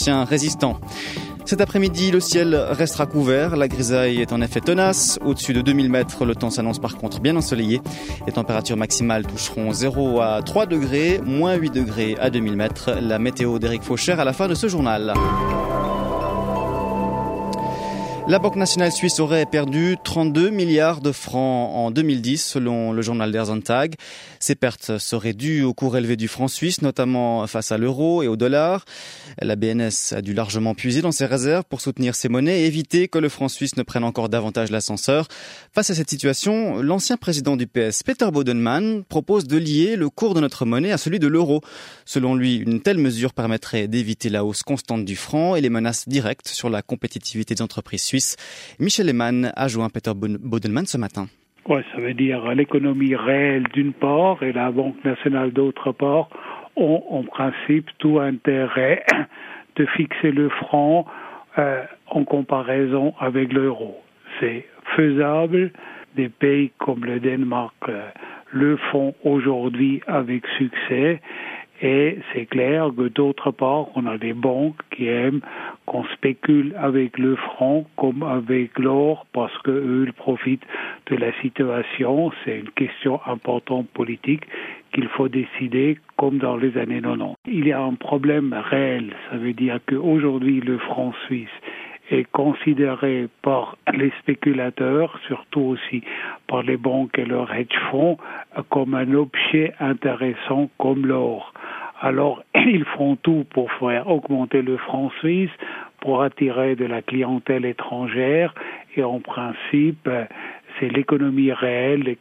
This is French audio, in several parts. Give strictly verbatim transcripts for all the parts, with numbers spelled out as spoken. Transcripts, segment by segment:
anciens résistants. Cet après-midi, le ciel restera couvert. La grisaille est en effet tenace. Au-dessus de deux mille mètres, le temps s'annonce par contre bien ensoleillé. Les températures maximales toucheront zéro à trois degrés, moins huit degrés à deux mille mètres. La météo d'Éric Faucher à la fin de ce journal. La Banque nationale suisse aurait perdu trente-deux milliards de francs en deux mille dix, selon le journal Der Sonntag. Ces pertes seraient dues au cours élevé du franc suisse, notamment face à l'euro et au dollar. La B N S a dû largement puiser dans ses réserves pour soutenir ces monnaies et éviter que le franc suisse ne prenne encore davantage l'ascenseur. Face à cette situation, l'ancien président du P S, Peter Bodenmann, propose de lier le cours de notre monnaie à celui de l'euro. Selon lui, une telle mesure permettrait d'éviter la hausse constante du franc et les menaces directes sur la compétitivité des entreprises suisses. Michel Lehmann a joint Peter Bodenmann ce matin. Ouais, ça veut dire l'économie réelle d'une part et la Banque nationale d'autre part ont en principe tout intérêt de fixer le franc euh, en comparaison avec l'euro. C'est faisable. Des pays comme le Danemark euh, le font aujourd'hui avec succès. Et c'est clair que d'autre part, on a des banques qui aiment qu'on spécule avec le franc comme avec l'or parce qu'eux, ils profitent de la situation. C'est une question importante politique qu'il faut décider comme dans les années quatre-vingt-dix. Il y a un problème réel. Ça veut dire qu'aujourd'hui, le franc suisse est considéré par les spéculateurs, surtout aussi par les banques et leurs hedge funds, comme un objet intéressant comme l'or. Alors, ils font tout pour faire augmenter le franc suisse, pour attirer de la clientèle étrangère, et en principe, c'est l'économie réelle,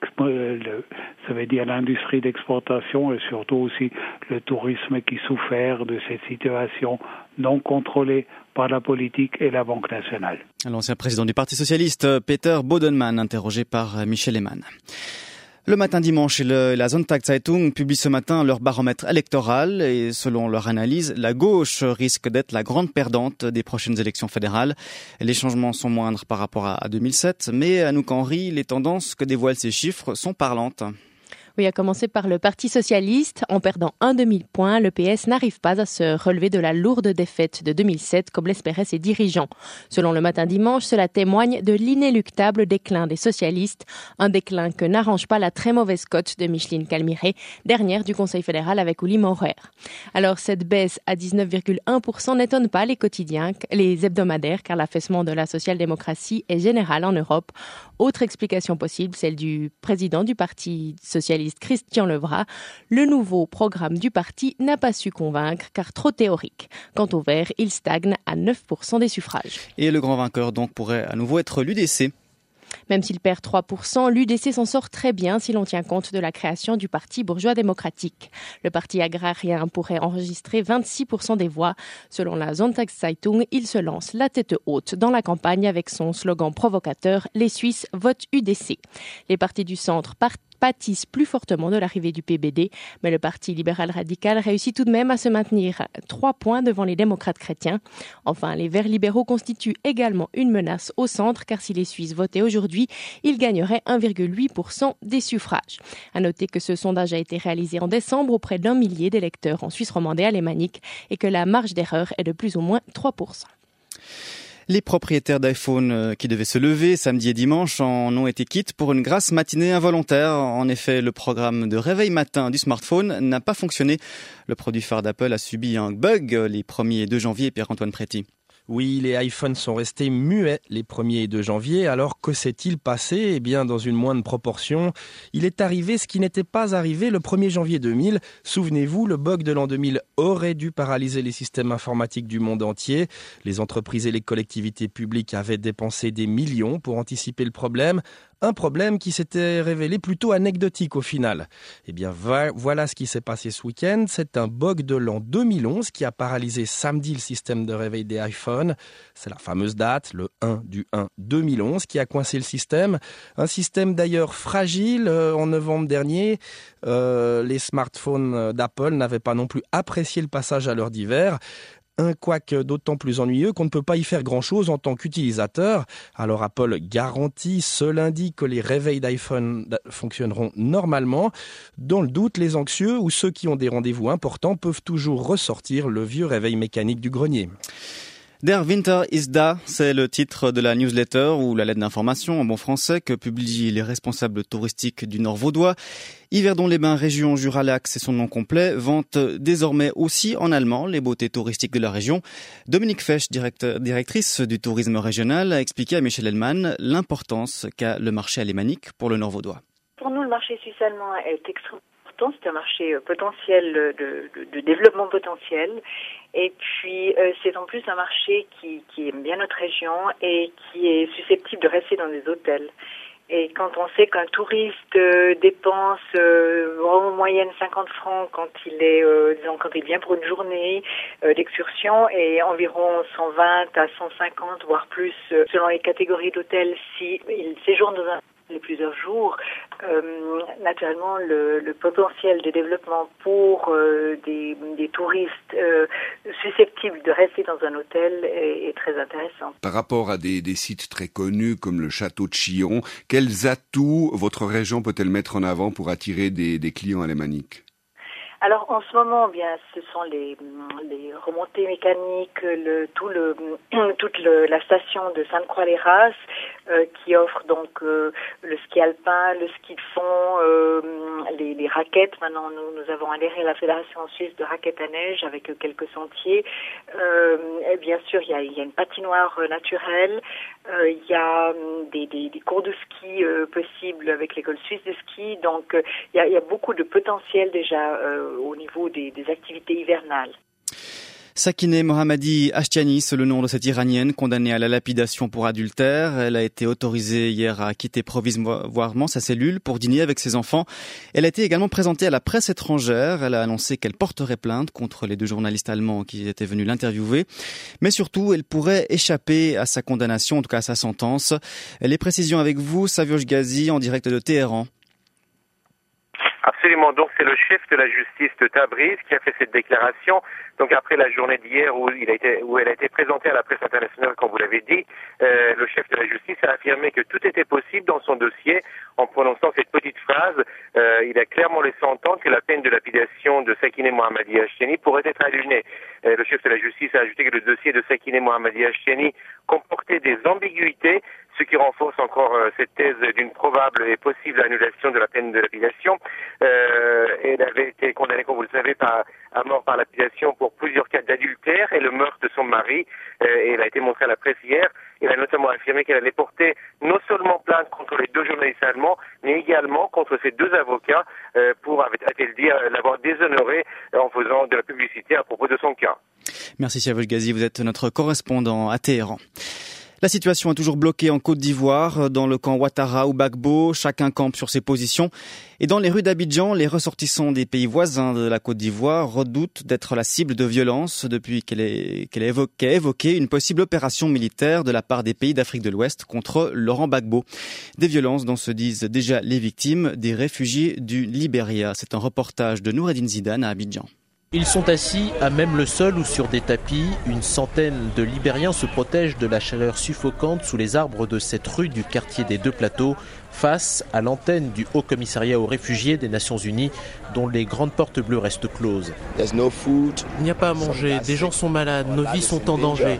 ça veut dire l'industrie d'exportation et surtout aussi le tourisme qui souffre de cette situation non contrôlée par la politique et la Banque nationale. L'ancien président du Parti socialiste, Peter Bodenmann, interrogé par Michel Lehmann. Le matin dimanche, et le, la Sonntag Zeitung publie ce matin leur baromètre électoral et selon leur analyse, la gauche risque d'être la grande perdante des prochaines élections fédérales. Les changements sont moindres par rapport à, à deux mille sept, mais Anouk Henry, les tendances que dévoilent ces chiffres sont parlantes. Oui, à commencer par le Parti socialiste. En perdant un demi-point, le P S n'arrive pas à se relever de la lourde défaite de deux mille sept, comme l'espéraient ses dirigeants. Selon le matin dimanche, cela témoigne de l'inéluctable déclin des socialistes, un déclin que n'arrange pas la très mauvaise cote de Micheline Calmiré, dernière du Conseil fédéral avec Uli Maurer. Alors, cette baisse à dix-neuf virgule un pour cent n'étonne pas les quotidiens, les hebdomadaires, car l'affaissement de la social-démocratie est général en Europe. Autre explication possible, celle du président du Parti socialiste, Christian Levrat. Le nouveau programme du parti n'a pas su convaincre car trop théorique. Quant au Verts, il stagne à neuf pour cent des suffrages. Et le grand vainqueur donc pourrait à nouveau être l'U D C. Même s'il perd trois pour cent, l'U D C s'en sort très bien si l'on tient compte de la création du Parti bourgeois démocratique. Le parti agrarien pourrait enregistrer vingt-six pour cent des voix. Selon la Sonntagszeitung, il se lance la tête haute dans la campagne avec son slogan provocateur « Les Suisses votent U D C ». Les partis du centre partent pâtissent plus fortement de l'arrivée du P B D, mais le Parti libéral radical réussit tout de même à se maintenir trois points devant les démocrates chrétiens. Enfin, les Verts libéraux constituent également une menace au centre, car si les Suisses votaient aujourd'hui, ils gagneraient un virgule huit pour cent des suffrages. À noter que ce sondage a été réalisé en décembre auprès d'un millier d'électeurs en Suisse romande et alémanique et que la marge d'erreur est de plus ou moins trois pour cent. Les propriétaires d'iPhone qui devaient se lever samedi et dimanche en ont été quittes pour une grasse matinée involontaire. En effet, le programme de réveil matin du smartphone n'a pas fonctionné. Le produit phare d'Apple a subi un bug les premier et deux janvier, Pierre-Antoine Préti. Oui, les iPhones sont restés muets les premier et deux janvier. Alors que s'est-il passé ? Eh bien, dans une moindre proportion, il est arrivé ce qui n'était pas arrivé le premier janvier deux mille. Souvenez-vous, le bug de l'an deux mille aurait dû paralyser les systèmes informatiques du monde entier. Les entreprises et les collectivités publiques avaient dépensé des millions pour anticiper le problème. Un problème qui s'était révélé plutôt anecdotique au final. Eh bien, voilà ce qui s'est passé ce week-end. C'est un bug de l'an deux mille onze qui a paralysé samedi le système de réveil des iPhones. C'est la fameuse date, le un du un deux mille onze, qui a coincé le système. Un système d'ailleurs fragile. Euh, en novembre dernier, euh, les smartphones d'Apple n'avaient pas non plus apprécié le passage à l'heure d'hiver. Un couac d'autant plus ennuyeux qu'on ne peut pas y faire grand-chose en tant qu'utilisateur. Alors Apple garantit ce lundi que les réveils d'iPhone fonctionneront normalement. Dans le doute, les anxieux ou ceux qui ont des rendez-vous importants peuvent toujours ressortir le vieux réveil mécanique du grenier. Der Winter ist da, c'est le titre de la newsletter ou la lettre d'information en bon français que publient les responsables touristiques du Nord vaudois. Yverdon-les-Bains, région Jura-Lac, c'est son nom complet, vante désormais aussi en allemand les beautés touristiques de la région. Dominique Fesch, directrice du tourisme régional, a expliqué à Michel Hellman l'importance qu'a le marché alémanique pour le Nord vaudois. Pour nous, le marché suisse-allemand est extrêmement important. C'est un marché potentiel, de, de, de développement potentiel. Et puis, euh, c'est en plus un marché qui, qui aime bien notre région et qui est susceptible de rester dans des hôtels. Et quand on sait qu'un touriste euh, dépense euh, en moyenne cinquante francs quand il est, euh, disons, quand il vient pour une journée euh, d'excursion et environ cent vingt à cent cinquante, voire plus, euh, selon les catégories d'hôtels, si il séjourne dans un les plusieurs jours, euh, naturellement le, le potentiel de développement pour euh, des, des touristes euh, susceptibles de rester dans un hôtel est, est très intéressant. Par rapport à des, des sites très connus comme le château de Chillon, quels atouts votre région peut-elle mettre en avant pour attirer des, des clients alémaniques ? Alors en ce moment, bien, ce sont les, les remontées mécaniques, le, tout le, toute le, la station de Sainte-Croix-les-Races euh, qui offre donc euh, le ski alpin, le ski de fond, euh, les, les raquettes. Maintenant, nous, nous avons adhéré à la Fédération suisse de raquettes à neige avec quelques sentiers. Euh, et bien sûr, il y a, il y a une patinoire naturelle. Euh, il y a des, des, des cours de ski euh, possibles avec l'école suisse de ski. Donc, euh, il, y a, il y a beaucoup de potentiel déjà euh, au niveau des, des activités hivernales. Sakineh Mohammadi Ashtiani, c'est le nom de cette Iranienne condamnée à la lapidation pour adultère. Elle a été autorisée hier à quitter provisoirement sa cellule pour dîner avec ses enfants. Elle a été également présentée à la presse étrangère. Elle a annoncé qu'elle porterait plainte contre les deux journalistes allemands qui étaient venus l'interviewer. Mais surtout, elle pourrait échapper à sa condamnation, en tout cas à sa sentence. Les précisions avec vous, Savioj Ghazi, en direct de Téhéran. Absolument. Donc c'est le chef de la justice de Tabriz qui a fait cette déclaration. Donc après la journée d'hier où il a été, où elle a été présentée à la presse internationale, comme vous l'avez dit, euh, le chef de la justice a affirmé que tout était possible dans son dossier en prononçant cette petite phrase. Euh, il a clairement laissé entendre que la peine de lapidation de Sakineh Mohammadi Ashtiani pourrait être annulée. Euh, le chef de la justice a ajouté que le dossier de Sakineh Mohammadi Ashtiani comportait des ambiguïtés, ce qui renforce encore euh, cette thèse d'une probable et possible annulation de la peine de lapidation. Euh, elle avait été condamnée, comme vous le savez, par, à mort par lapidation pour plusieurs cas d'adultère et le meurtre de son mari. Euh, et elle a été montrée à la presse hier. Elle a notamment affirmé qu'elle allait porter non seulement plainte contre les deux journalistes allemands, mais également contre ses deux avocats euh, pour, a-t-elle dit, l'avoir déshonoré en faisant de la publicité à propos de son cas. Merci Savioj Ghazi, vous êtes notre correspondant à Téhéran. La situation est toujours bloquée en Côte d'Ivoire, dans le camp Ouattara ou Gbagbo, chacun campe sur ses positions. Et dans les rues d'Abidjan, les ressortissants des pays voisins de la Côte d'Ivoire redoutent d'être la cible de violences depuis qu'elle est, qu'elle a évoqué, évoqué une possible opération militaire de la part des pays d'Afrique de l'Ouest contre Laurent Gbagbo. Des violences dont se disent déjà les victimes, des réfugiés du Libéria. C'est un reportage de Noureddine Zidane à Abidjan. Ils sont assis à même le sol ou sur des tapis. Une centaine de Libériens se protègent de la chaleur suffocante sous les arbres de cette rue du quartier des Deux Plateaux, face à l'antenne du Haut Commissariat aux réfugiés des Nations Unies, dont les grandes portes bleues restent closes. Il n'y a pas à manger, des gens sont malades, nos vies sont en danger.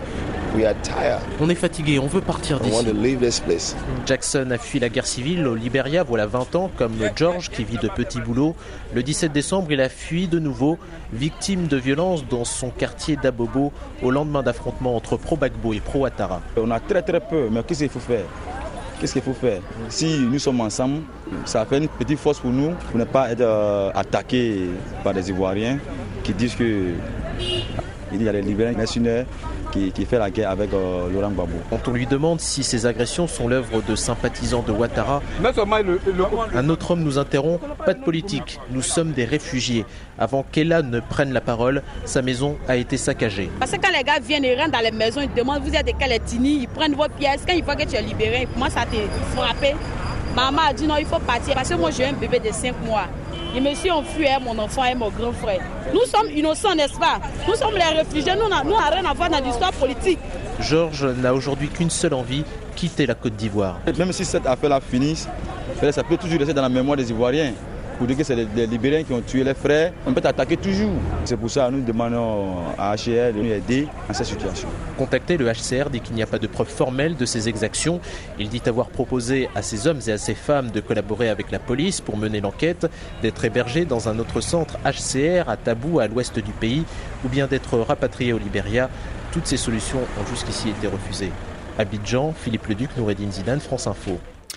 On est fatigué, on veut partir d'ici. Jackson a fui la guerre civile au Libéria voilà vingt ans, comme George qui vit de petits boulots. Le dix-sept décembre, il a fui de nouveau, victime de violences dans son quartier d'Abobo au lendemain d'affrontements entre pro-Gbagbo et pro-Ouattara. On a très très peur, mais qu'est-ce qu'il faut faire ? Qu'est-ce qu'il faut faire ? Si nous sommes ensemble, ça fait une petite force pour nous, pour ne pas être euh, attaqués par des Ivoiriens qui disent que il y a les Libériens mercenaires qui, qui fait la guerre avec euh, Laurent Gbagbo. Quand on lui demande si ces agressions sont l'œuvre de sympathisants de Ouattara, un autre homme nous interrompt. Pas de politique, nous sommes des réfugiés. Avant qu'Ella ne prenne la parole, sa maison a été saccagée. Parce que quand les gars viennent et rentrent dans les maisons, ils demandent vous êtes de quelle ethnie, ils prennent vos pièces. Quand ils voient que tu es libéré, ils commencent à te frapper. Maman a dit non, il faut partir parce que moi j'ai un bébé de cinq mois. Les messieurs ont fui, mon enfant et mon grand frère. Nous sommes innocents, n'est-ce pas? Nous sommes les réfugiés, nous n'avons rien à voir dans l'histoire politique. Georges n'a aujourd'hui qu'une seule envie, quitter la Côte d'Ivoire. Même si cette affaire-là finisse, ça peut toujours rester dans la mémoire des Ivoiriens. pour dire que c'est les, les Libériens qui ont tué les frères, on peut t'attaquer toujours. C'est pour ça que nous demandons à H C R de nous aider dans cette situation. Contacté, le H C R dit qu'il n'y a pas de preuve formelle de ces exactions. Il dit avoir proposé à ces hommes et à ces femmes de collaborer avec la police pour mener l'enquête, d'être hébergés dans un autre centre H C R à Tabou, à l'ouest du pays, ou bien d'être rapatriés au Libéria. Toutes ces solutions ont jusqu'ici été refusées. Abidjan, Philippe Leduc, Noureddine Zidane, France Info.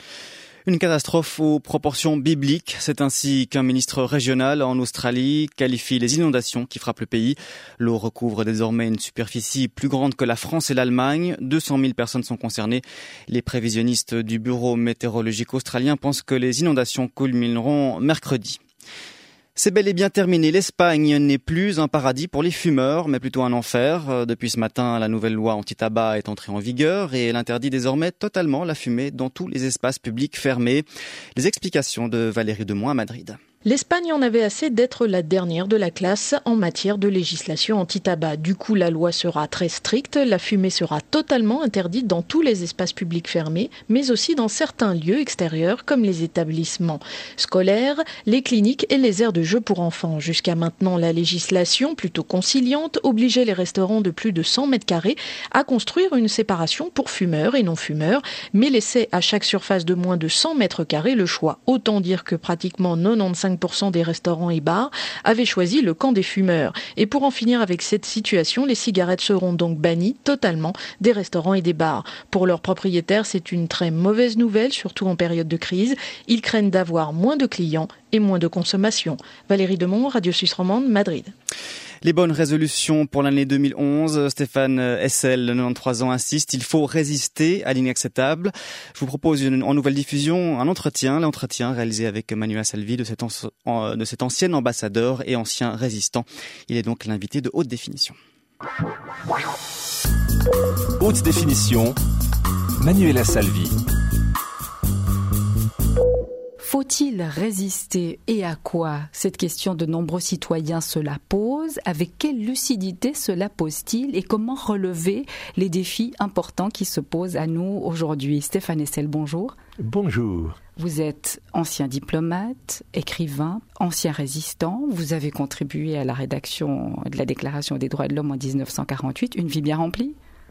Une catastrophe aux proportions bibliques. C'est ainsi qu'un ministre régional en Australie qualifie les inondations qui frappent le pays. L'eau recouvre désormais une superficie plus grande que la France et l'Allemagne. deux cent mille personnes sont concernées. Les prévisionnistes du Bureau météorologique australien pensent que les inondations culmineront mercredi. C'est bel et bien terminé. L'Espagne n'est plus un paradis pour les fumeurs, mais plutôt un enfer. Depuis ce matin, la nouvelle loi anti-tabac est entrée en vigueur et elle interdit désormais totalement la fumée dans tous les espaces publics fermés. Les explications de Valérie Demont à Madrid. L'Espagne en avait assez d'être la dernière de la classe en matière de législation anti-tabac. Du coup, la loi sera très stricte. La fumée sera totalement interdite dans tous les espaces publics fermés, mais aussi dans certains lieux extérieurs comme les établissements scolaires, les cliniques et les aires de jeu pour enfants. Jusqu'à maintenant, la législation, plutôt conciliante, obligeait les restaurants de plus de cent mètres carrés à construire une séparation pour fumeurs et non-fumeurs, mais laissait à chaque surface de moins de cent mètres carrés le choix. Autant dire que pratiquement quatre-vingt-quinze pour cent des restaurants et bars avaient choisi le camp des fumeurs. Et pour en finir avec cette situation, les cigarettes seront donc bannies totalement des restaurants et des bars. Pour leurs propriétaires, c'est une très mauvaise nouvelle, surtout en période de crise. Ils craignent d'avoir moins de clients et moins de consommation. Valérie Demont, Radio Suisse Romande, Madrid. Les bonnes résolutions pour l'année deux mille onze, Stéphane Hessel, quatre-vingt-treize ans, insiste, il faut résister à l'inacceptable. Je vous propose une, en nouvelle diffusion un entretien, l'entretien réalisé avec Manuel Salvi de cet, en, de cet ancien ambassadeur et ancien résistant. Il est donc l'invité de Haute Définition. Haute Définition, Manuela Salvi. Faut-il résister et à quoi? Cette question de nombreux citoyens se la posent. Avec quelle lucidité cela pose-t-il et comment relever les défis importants qui se posent à nous aujourd'hui? Stéphane Hessel, bonjour. Bonjour. Vous êtes ancien diplomate, écrivain, ancien résistant. Vous avez contribué à la rédaction de la Déclaration des droits de l'homme en dix-neuf cent quarante-huit. Une vie bien remplie?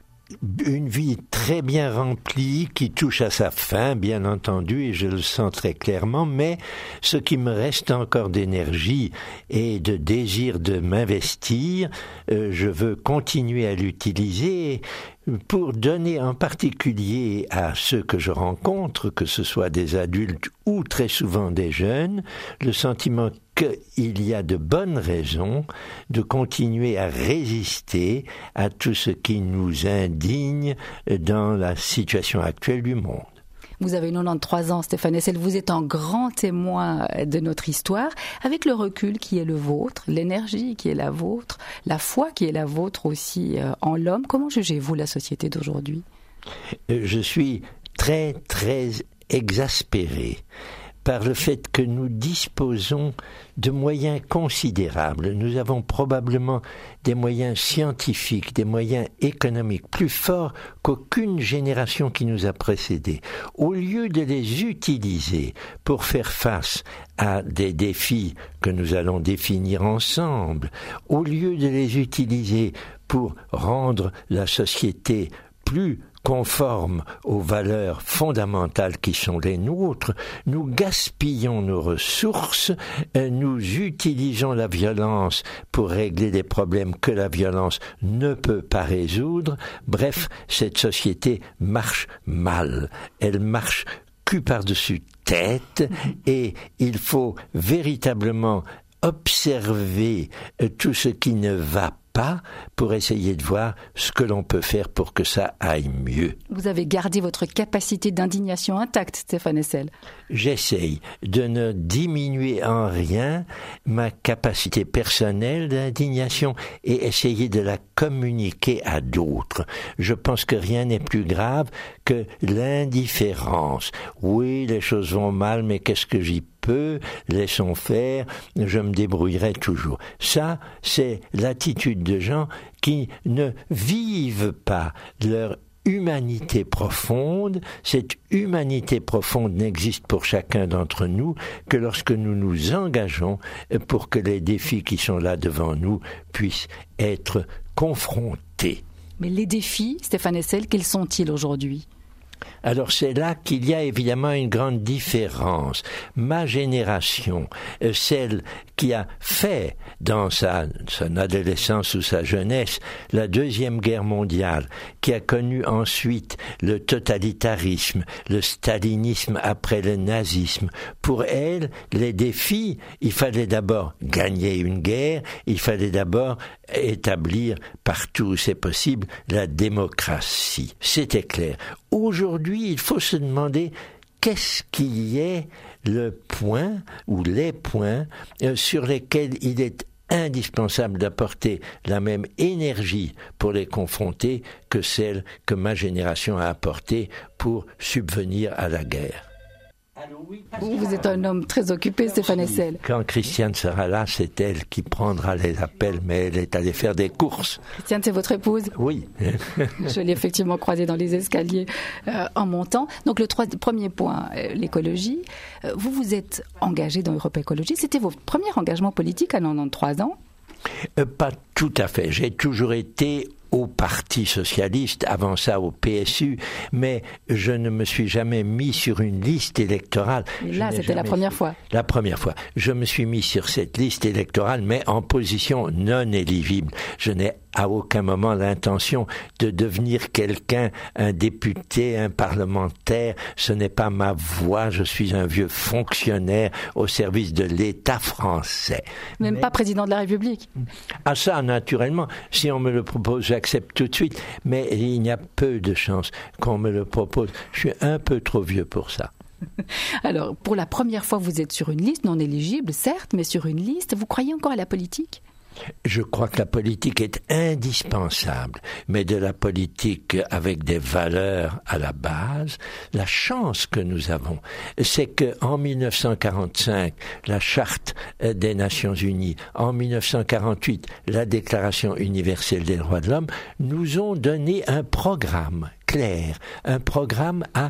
Une vie très bien remplie qui touche à sa fin, bien entendu, et je le sens très clairement, mais ce qui me reste encore d'énergie et de désir de m'investir, euh, je veux continuer à l'utiliser pour donner en particulier à ceux que je rencontre, que ce soit des adultes ou très souvent des jeunes, le sentiment qu'il y a de bonnes raisons de continuer à résister à tout ce qui nous indigne dans la situation actuelle du monde. Vous avez quatre-vingt-treize ans, Stéphane Hessel, vous êtes un grand témoin de notre histoire, avec le recul qui est le vôtre, l'énergie qui est la vôtre, la foi qui est la vôtre aussi en l'homme. Comment jugez-vous la société d'aujourd'hui? Je suis très, très exaspéré par le fait que nous disposons de moyens considérables. Nous avons probablement des moyens scientifiques, des moyens économiques plus forts qu'aucune génération qui nous a précédés. Au lieu de les utiliser pour faire face à des défis que nous allons définir ensemble, au lieu de les utiliser pour rendre la société plus conformes aux valeurs fondamentales qui sont les nôtres, nous gaspillons nos ressources, nous utilisons la violence pour régler des problèmes que la violence ne peut pas résoudre. Bref, cette société marche mal. Elle marche cul par-dessus tête et il faut véritablement observer tout ce qui ne va pas pas pour essayer de voir ce que l'on peut faire pour que ça aille mieux. Vous avez gardé votre capacité d'indignation intacte, Stéphane Hessel. J'essaye de ne diminuer en rien ma capacité personnelle d'indignation et essayer de la communiquer à d'autres. Je pense que rien n'est plus grave que l'indifférence. Oui, les choses vont mal, mais qu'est-ce que j'y peux, laissons faire, je me débrouillerai toujours. Ça, c'est l'attitude de gens qui ne vivent pas leur humanité profonde. Cette humanité profonde n'existe pour chacun d'entre nous que lorsque nous nous engageons pour que les défis qui sont là devant nous puissent être confrontés. Mais les défis, Stéphane Hessel, quels sont-ils aujourd'hui ? Alors c'est là qu'il y a évidemment une grande différence. Ma génération, celle qui a fait dans sa, son adolescence ou sa jeunesse la Deuxième Guerre mondiale, qui a connu ensuite le totalitarisme, le stalinisme après le nazisme, pour elle, les défis, il fallait d'abord gagner une guerre, il fallait d'abord établir partout où c'est possible la démocratie. C'était clair. Aujourd'hui, il faut se demander qu'est-ce qui est le point ou les points euh, sur lesquels il est indispensable d'apporter la même énergie pour les confronter que celle que ma génération a apportée pour subvenir à la guerre. Vous êtes un homme très occupé, Stéphane Hessel. Quand Christiane sera là, c'est elle qui prendra les appels, mais elle est allée faire des courses. Christiane, c'est votre épouse ? Oui. Je l'ai effectivement croisée dans les escaliers euh, en montant. Donc le trois, premier point, euh, l'écologie. Euh, vous vous êtes engagé dans Europe Écologie. C'était votre premier engagement politique à quatre-vingt-treize ans ? euh, Pas tout à fait. J'ai toujours été au Parti socialiste, avant ça au P S U, mais je ne me suis jamais mis sur une liste électorale. Et là, c'était la première fait... fois. La première fois. Je me suis mis sur cette liste électorale, mais en position non éligible. Je n'ai à aucun moment l'intention de devenir quelqu'un, un député, un parlementaire. Ce n'est pas ma voie. Je suis un vieux fonctionnaire au service de l'État français. Même mais... pas président de la République. Ah ça, naturellement. Si on me le propose, j'accepte tout de suite. Mais il y a peu de chances qu'on me le propose. Je suis un peu trop vieux pour ça. Alors, pour la première fois, vous êtes sur une liste non éligible, certes, mais sur une liste. Vous croyez encore à la politique ? Je crois que la politique est indispensable, mais de la politique avec des valeurs à la base. La chance que nous avons, c'est qu'en dix-neuf cent quarante-cinq, la Charte des Nations Unies, en dix-neuf cent quarante-huit, la Déclaration universelle des droits de l'homme, nous ont donné un programme clair, un programme à,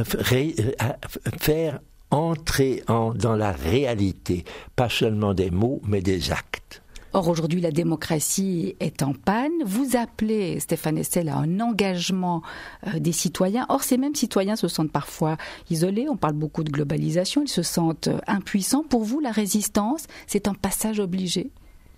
à faire entrer en, dans la réalité, pas seulement des mots, mais des actes. Or, aujourd'hui, la démocratie est en panne. Vous appelez, Stéphane Hessel, à un engagement euh, des citoyens. Or, ces mêmes citoyens se sentent parfois isolés. On parle beaucoup de globalisation. Ils se sentent euh, impuissants. Pour vous, la résistance, c'est un passage obligé ?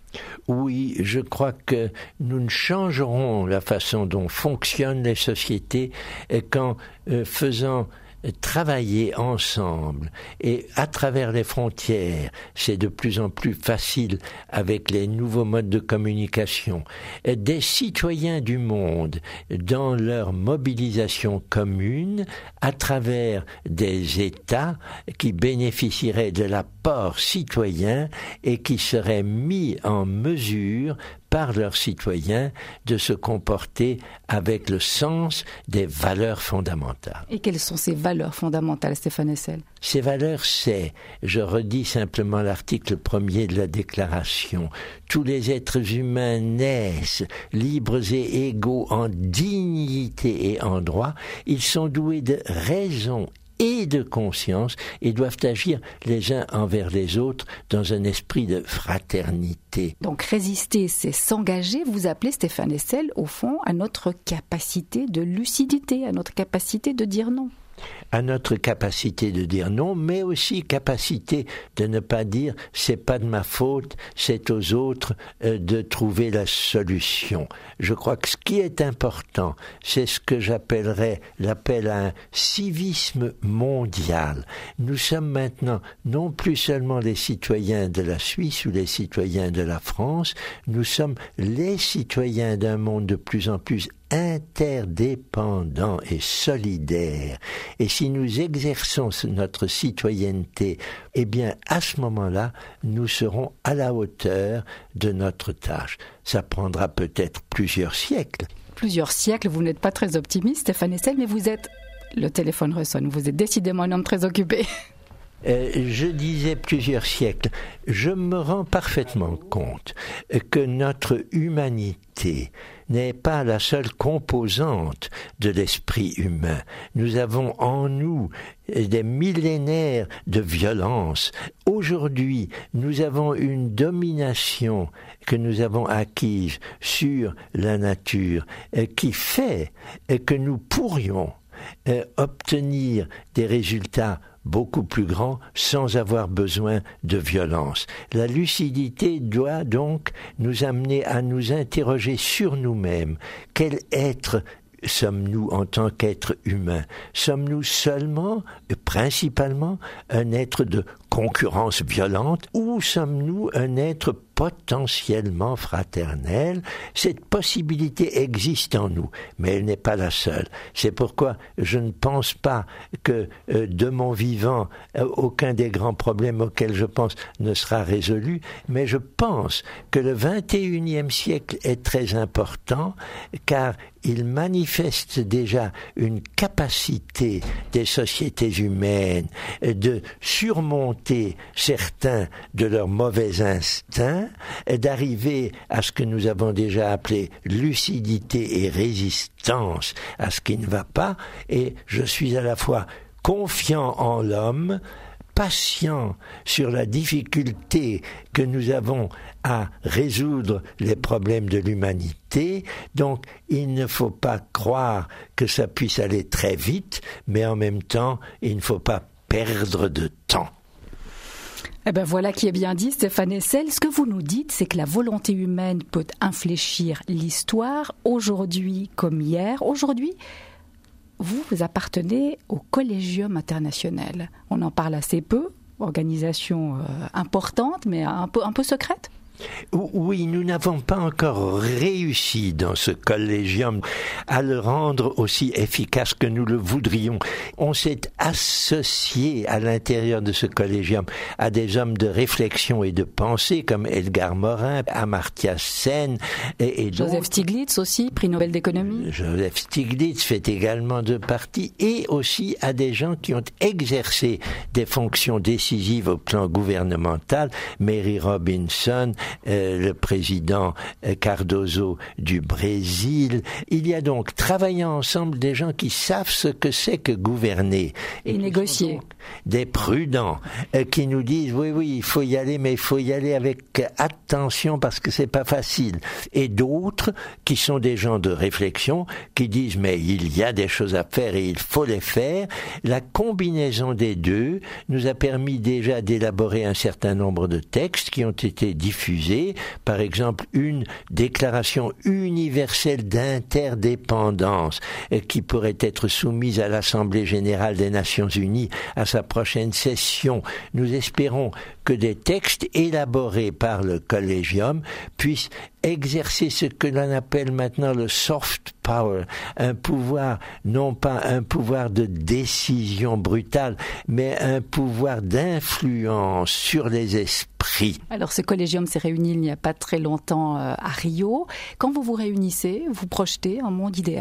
Oui, je crois que nous ne changerons la façon dont fonctionnent les sociétés qu'en euh, faisant travailler ensemble et à travers les frontières, c'est de plus en plus facile avec les nouveaux modes de communication. Des citoyens du monde, dans leur mobilisation commune, à travers des États qui bénéficieraient de l'apport citoyen et qui seraient mis en mesure par leurs citoyens de se comporter avec le sens des valeurs fondamentales. Et quelles sont ces valeurs fondamentales, Stéphane Hessel ? Ces valeurs, c'est, je redis simplement l'article premier de la Déclaration, tous les êtres humains naissent libres et égaux en dignité et en droit, ils sont doués de raison et de conscience et doivent agir les uns envers les autres dans un esprit de fraternité. Donc résister, c'est s'engager. Vous appelez, Stéphane Hessel, au fond, à notre capacité de lucidité, à notre capacité de dire non. À notre capacité de dire non, mais aussi capacité de ne pas dire « c'est pas de ma faute, c'est aux autres euh, de trouver la solution ». Je crois que ce qui est important, c'est ce que j'appellerais l'appel à un civisme mondial. Nous sommes maintenant non plus seulement les citoyens de la Suisse ou les citoyens de la France, nous sommes les citoyens d'un monde de plus en plus interdépendant et solidaire. Et si nous exerçons notre citoyenneté, eh bien, à ce moment-là, nous serons à la hauteur de notre tâche. Ça prendra peut-être plusieurs siècles. Plusieurs siècles, vous n'êtes pas très optimiste, Stéphane Hessel, mais vous êtes... Le téléphone ressonne, vous êtes décidément un homme très occupé. Euh, je disais plusieurs siècles. Je me rends parfaitement compte que notre humanité n'est pas la seule composante de l'esprit humain. Nous avons en nous des millénaires de violence. Aujourd'hui, nous avons une domination que nous avons acquise sur la nature euh, qui fait euh, que nous pourrions euh, obtenir des résultats beaucoup plus grands sans avoir besoin de violence. La lucidité doit donc nous amener à nous interroger sur nous-mêmes. Quel être sommes-nous en tant qu'être humain? Sommes-nous seulement, principalement, un être de concurrence violente ou sommes-nous un être potentiellement fraternel? Cette possibilité existe en nous, mais elle n'est pas la seule. C'est pourquoi je ne pense pas que euh, de mon vivant, euh, aucun des grands problèmes auxquels je pense ne sera résolu, mais je pense que le vingt et unième siècle est très important car il manifeste déjà une capacité des sociétés humaines de surmonter certains de leurs mauvais instincts, d'arriver à ce que nous avons déjà appelé lucidité et résistance à ce qui ne va pas, et je suis à la fois confiant en l'homme, patient sur la difficulté que nous avons à résoudre les problèmes de l'humanité. Donc, il ne faut pas croire que ça puisse aller très vite, mais en même temps, il ne faut pas perdre de temps. Eh ben voilà qui est bien dit, Stéphane Hessel. Ce que vous nous dites, c'est que la volonté humaine peut infléchir l'histoire, aujourd'hui comme hier. Aujourd'hui, vous, vous appartenez au Collegium International. On en parle assez peu, organisation euh, importante, mais un peu, un peu secrète. Oui, nous n'avons pas encore réussi dans ce collégium à le rendre aussi efficace que nous le voudrions. On s'est associé à l'intérieur de ce collégium à des hommes de réflexion et de pensée comme Edgar Morin, Amartya Sen et, et Joseph Stiglitz aussi, prix Nobel d'économie. Joseph Stiglitz fait également de partie, et aussi à des gens qui ont exercé des fonctions décisives au plan gouvernemental, Mary Robinson, Euh, le président euh, Cardoso du Brésil. Il y a donc, travaillant ensemble, des gens qui savent ce que c'est que gouverner. Et, et négocier. Des prudents euh, qui nous disent, oui, oui, il faut y aller, mais il faut y aller avec attention parce que c'est pas facile. Et d'autres qui sont des gens de réflexion qui disent, mais il y a des choses à faire et il faut les faire. La combinaison des deux nous a permis déjà d'élaborer un certain nombre de textes qui ont été diffusés. Par exemple, une déclaration universelle d'interdépendance qui pourrait être soumise à l'Assemblée générale des Nations unies à sa prochaine session. Nous espérons que des textes élaborés par le Collegium puissent exercer ce que l'on appelle maintenant le soft power, un pouvoir, non pas un pouvoir de décision brutale, mais un pouvoir d'influence sur les esprits. Alors ce collégium s'est réuni il n'y a pas très longtemps à Rio. Quand vous vous réunissez, vous projetez un monde idéal ?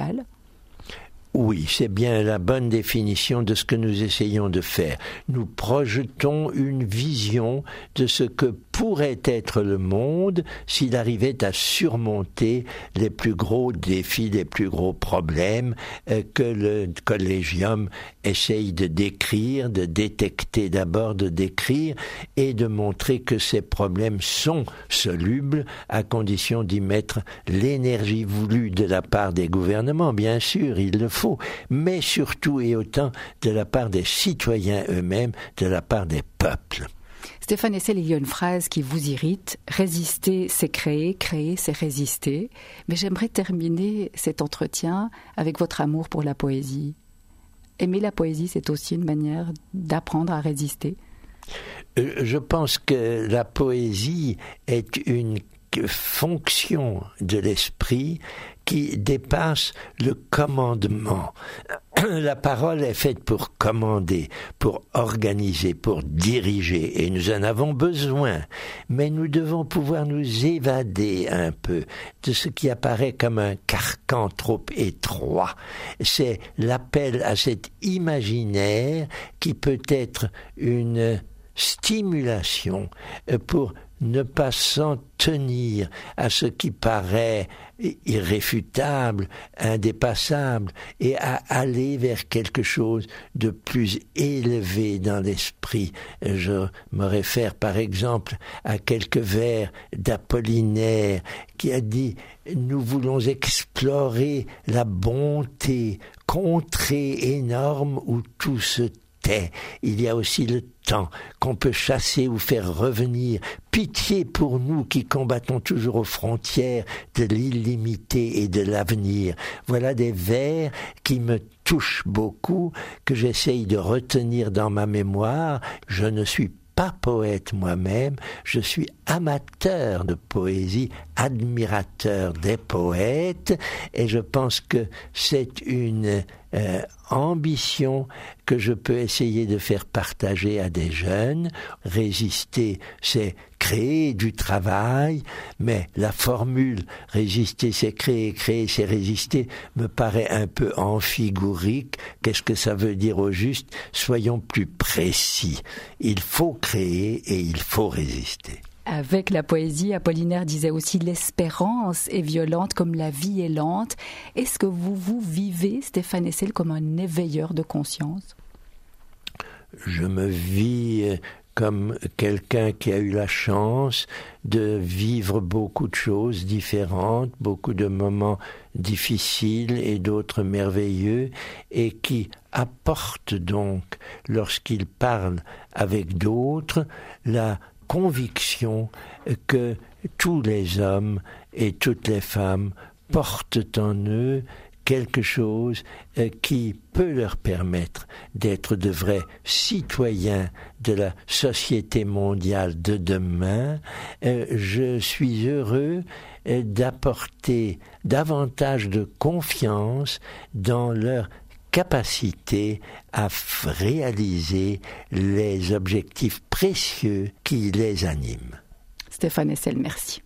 Oui, c'est bien la bonne définition de ce que nous essayons de faire. Nous projetons une vision de ce que pourrait être le monde s'il arrivait à surmonter les plus gros défis, les plus gros problèmes euh, que le Collegium essaye de décrire, de détecter d'abord, de décrire et de montrer que ces problèmes sont solubles à condition d'y mettre l'énergie voulue de la part des gouvernements. Bien sûr, il le faut, mais surtout et autant de la part des citoyens eux-mêmes, de la part des peuples. Stéphane Hessel, il y a une phrase qui vous irrite. Résister, c'est créer. Créer, c'est résister. Mais j'aimerais terminer cet entretien avec votre amour pour la poésie. Aimer la poésie, c'est aussi une manière d'apprendre à résister. Je pense que la poésie est une fonction de l'esprit qui dépasse le commandement. La parole est faite pour commander, pour organiser, pour diriger, et nous en avons besoin. Mais nous devons pouvoir nous évader un peu de ce qui apparaît comme un carcan trop étroit. C'est l'appel à cet imaginaire qui peut être une stimulation pour ne pas s'en tenir à ce qui paraît irréfutable, indépassable, et à aller vers quelque chose de plus élevé dans l'esprit. Je me réfère par exemple à quelques vers d'Apollinaire qui a dit « Nous voulons explorer la bonté, contrée énorme où tout se tait. Il y a aussi le temps qu'on peut chasser ou faire revenir. Pitié pour nous qui combattons toujours aux frontières de l'illimité et de l'avenir. » Voilà des vers qui me touchent beaucoup, que j'essaye de retenir dans ma mémoire. Je ne suis pas poète moi-même, je suis amateur de poésie, admirateur des poètes, et je pense que c'est une euh, ambition que je peux essayer de faire partager à des jeunes. Résister, c'est créer du travail, mais la formule « résister, c'est créer, créer, c'est résister » me paraît un peu amphigorique. Qu'est-ce que ça veut dire au juste ? Soyons plus précis. Il faut créer et il faut résister. Avec la poésie, Apollinaire disait aussi « l'espérance est violente comme la vie est lente ». Est-ce que vous vous vivez, Stéphane Hessel, comme un éveilleur de conscience ? Je me vis comme quelqu'un qui a eu la chance de vivre beaucoup de choses différentes, beaucoup de moments difficiles et d'autres merveilleux, et qui apporte donc, lorsqu'il parle avec d'autres, la conviction que tous les hommes et toutes les femmes portent en eux quelque chose qui peut leur permettre d'être de vrais citoyens de la société mondiale de demain. Je suis heureux d'apporter davantage de confiance dans leur capacité à réaliser les objectifs précieux qui les animent. Stéphane Hessel, merci.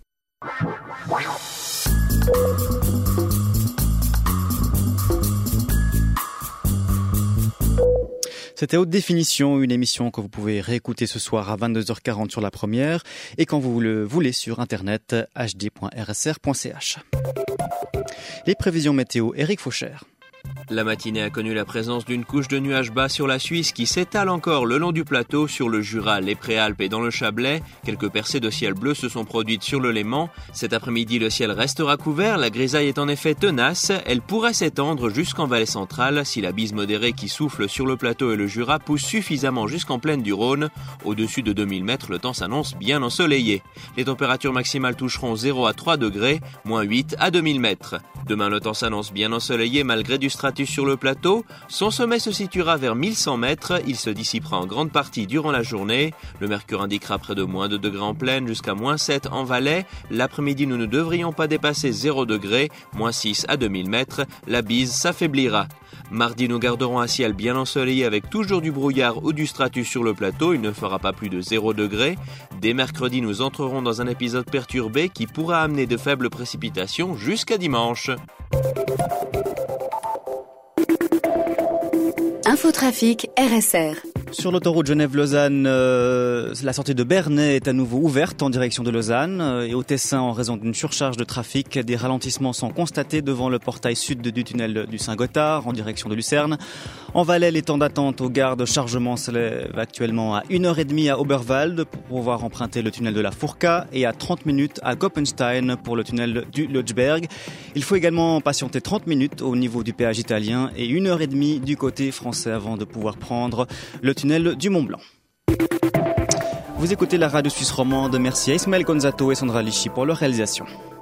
C'était Haute Définition, une émission que vous pouvez réécouter ce soir à vingt-deux heures quarante sur la première et quand vous le voulez sur internet h d point r s r point c h. Les prévisions météo, Éric Faucher. La matinée a connu la présence d'une couche de nuages bas sur la Suisse qui s'étale encore le long du plateau sur le Jura, les Préalpes et dans le Chablais. Quelques percées de ciel bleu se sont produites sur le Léman. Cet après-midi, le ciel restera couvert. La grisaille est en effet tenace. Elle pourrait s'étendre jusqu'en vallée centrale si la bise modérée qui souffle sur le plateau et le Jura pousse suffisamment jusqu'en plaine du Rhône. Au-dessus de deux mille mètres, le temps s'annonce bien ensoleillé. Les températures maximales toucheront zéro à trois degrés, moins huit à deux mille mètres. Demain, le temps s'annonce bien ensoleillé malgré du stratus sur le plateau. Son sommet se situera vers mille cent mètres. Il se dissipera en grande partie durant la journée. Le mercure indiquera près de moins deux degrés en plaine jusqu'à moins sept en Valais. L'après-midi, nous ne devrions pas dépasser zéro degré, moins six à deux mille mètres. La bise s'affaiblira. Mardi, nous garderons un ciel bien ensoleillé avec toujours du brouillard ou du stratus sur le plateau. Il ne fera pas plus de zéro degré. Dès mercredi, nous entrerons dans un épisode perturbé qui pourra amener de faibles précipitations jusqu'à dimanche. Infotrafic R S R. Sur l'autoroute Genève-Lausanne, euh, la sortie de Bernay est à nouveau ouverte en direction de Lausanne. Euh, et au Tessin, en raison d'une surcharge de trafic, des ralentissements sont constatés devant le portail sud du tunnel du Saint-Gothard en direction de Lucerne. En Valais, les temps d'attente aux gares de chargement s'élèvent actuellement à une heure trente à Oberwald pour pouvoir emprunter le tunnel de la Fourca et à trente minutes à Goppenstein pour le tunnel du Lötschberg. Il faut également patienter trente minutes au niveau du péage italien et une heure trente du côté français avant de pouvoir prendre le tunnel du Mont-Blanc. Vous écoutez la radio suisse romande. Merci à Ismaël Gonzato et Sandra Lichy pour leur réalisation.